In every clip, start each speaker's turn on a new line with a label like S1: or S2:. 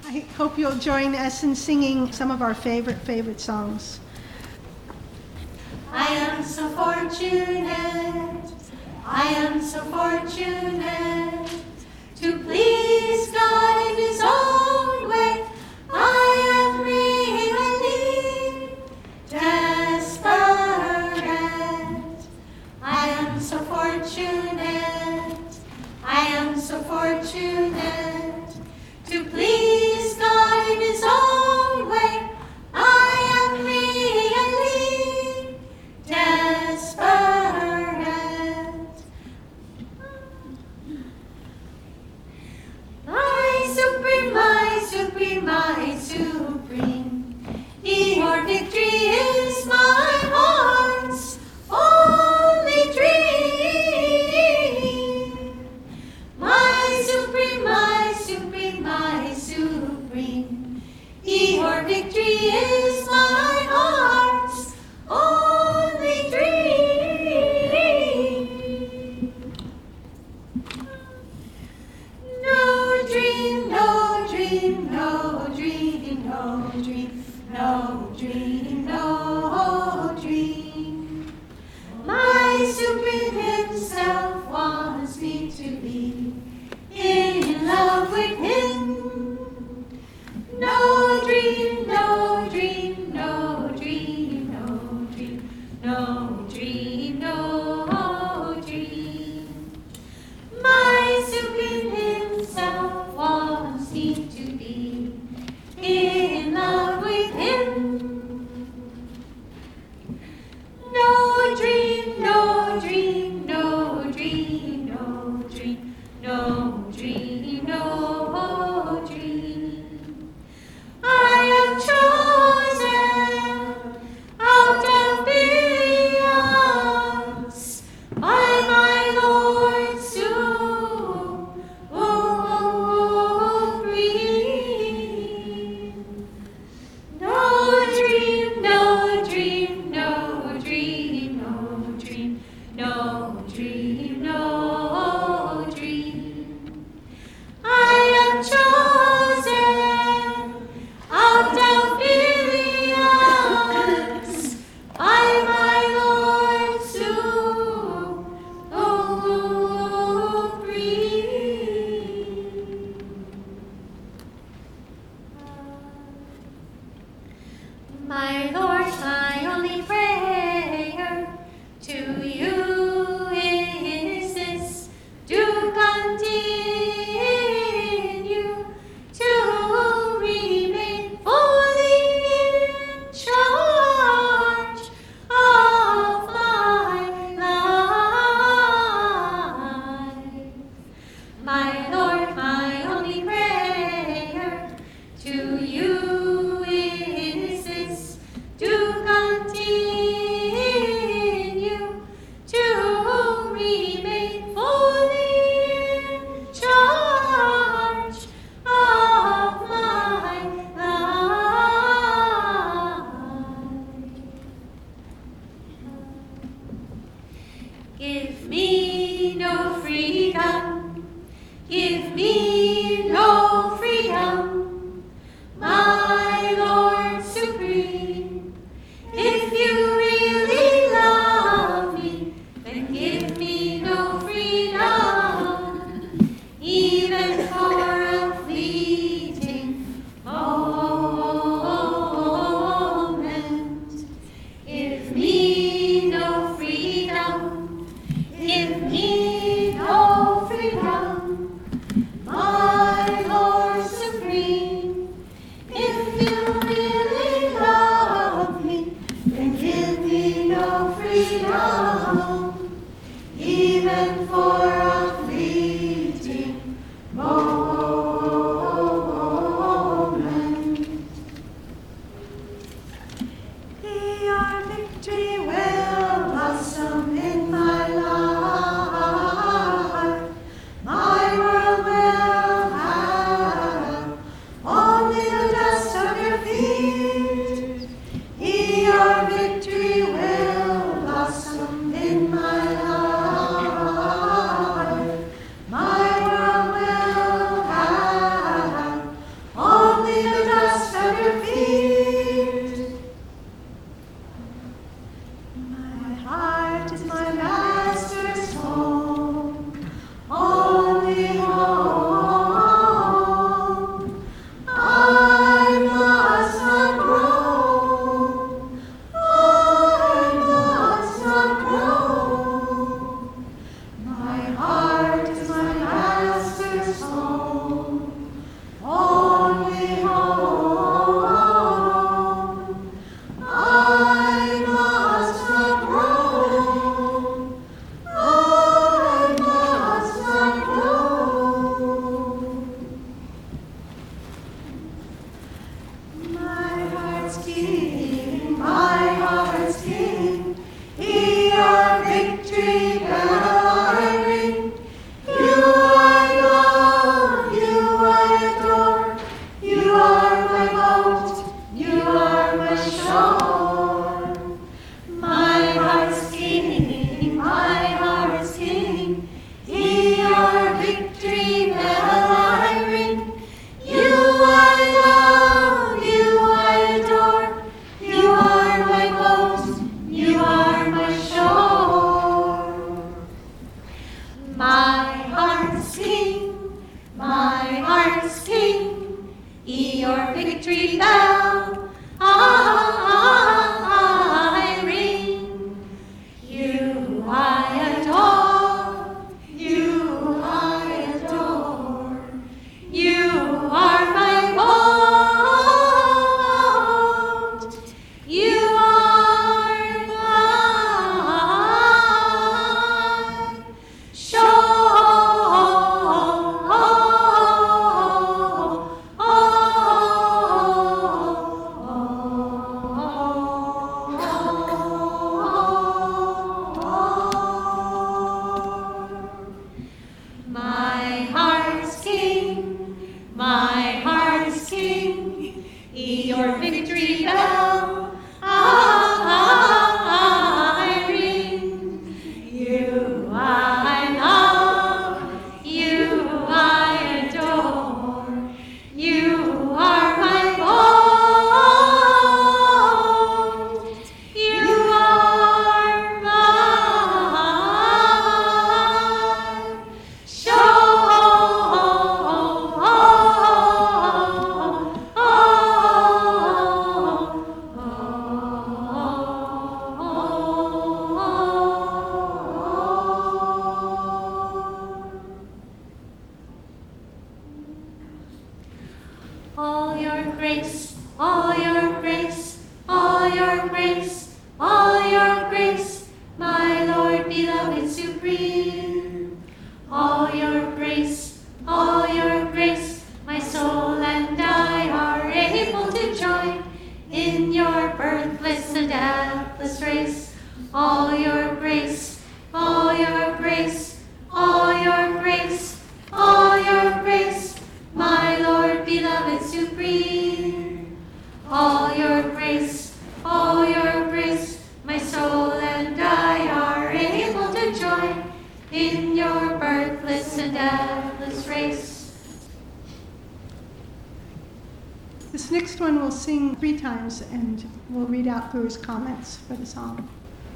S1: I hope you'll join us in singing some of our favorite songs.
S2: I am so fortunate, I am so fortunate to please God in His own way. I am really desperate. I am so fortunate, I am so fortunate to please God in His own way. I am really desperate. My supreme, my supreme, my supreme, your victory is my heart's only dream. My supreme, my supreme, my supreme, your victory is my heart's only dream. No dream, no dream, no dream, no dream, no dream, no dream. My Supreme Himself wants me to be in love with Him. No dream, no dream, no dream, no dream, no dream, no dream. My Supreme Himself wants me to be in love with Him. No dream, no dream, no dream, no dream, no dream, no dream. I am chosen out of billions by my Lord supreme. No dream, no dream, no dream, no dream, no dream, no dream. I am chosen out of billions by my Lord supreme. My Lord, my only prayer to you is this: to continue to remain fully in charge of my life. My Lord, my only prayer to you is this: to victory bell I ring. You I adore, you I adore. You are my Lord, you are my My heart's king, my heart's king, your victory bell I ring. You I love, you I adore, you are my Lord, you are my all your grace, all your grace, all your grace, all your grace, my Lord beloved supreme. All your grace, my soul and I are able to join in your birthless and deathless race. All your grace, all your grace, all your grace, all your grace, my Lord beloved supreme. All your grace, my soul and I are able to join in your birthless and deathless race.
S1: This next one we'll sing 3 times, and we'll read out Guru's comments for the song.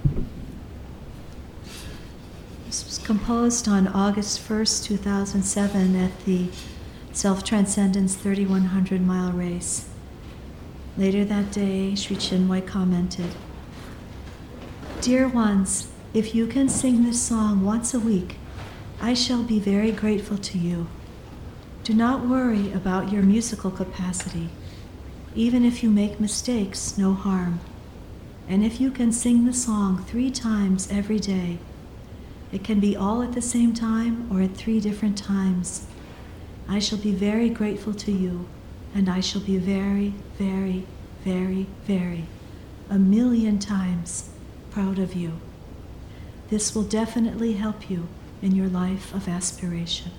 S3: This was composed on August 1st, 2007 at the Self-Transcendence 3100-mile race. Later that day, Sri Chinmoy commented, "Dear ones, if you can sing this song once a week, I shall be very grateful to you. Do not worry about your musical capacity. Even if you make mistakes, no harm. And if you can sing the song 3 times every day, it can be all at the same time or at 3 different times, I shall be very grateful to you, and I shall be very, very, very, very, 1,000,000 times proud of you. This will definitely help you in your life of aspiration."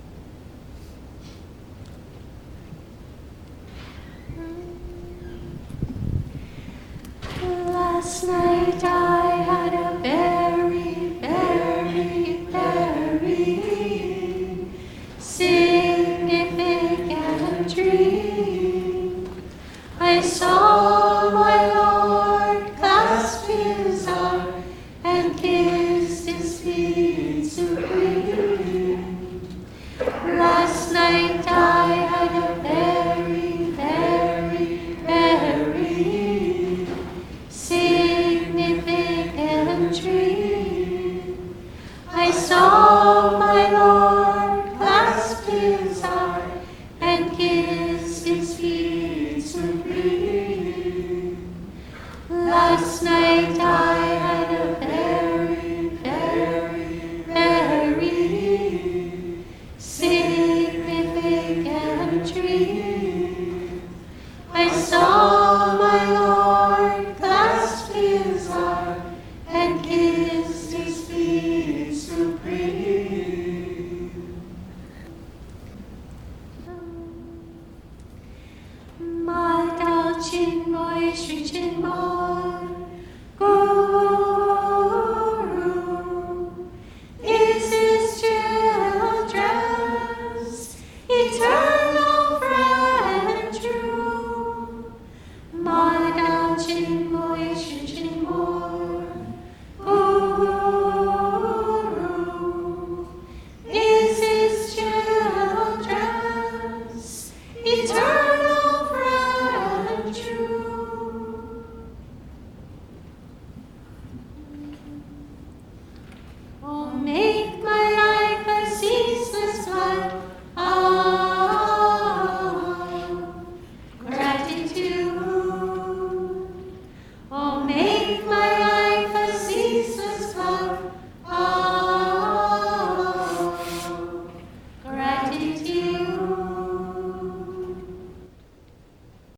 S2: Last night I had a very, very, very significant dream. I saw my Lord clasp his arm and kiss his feet supreme. Last night I had a very, very, very significant dream. I saw my Lord clasp his arm and kiss his feet supreme. Last night I had a very, very, very significant dream. I saw my Lord clasp his arm and kiss his feet supreme. Mata Chinmoy, Sri Chinmoy.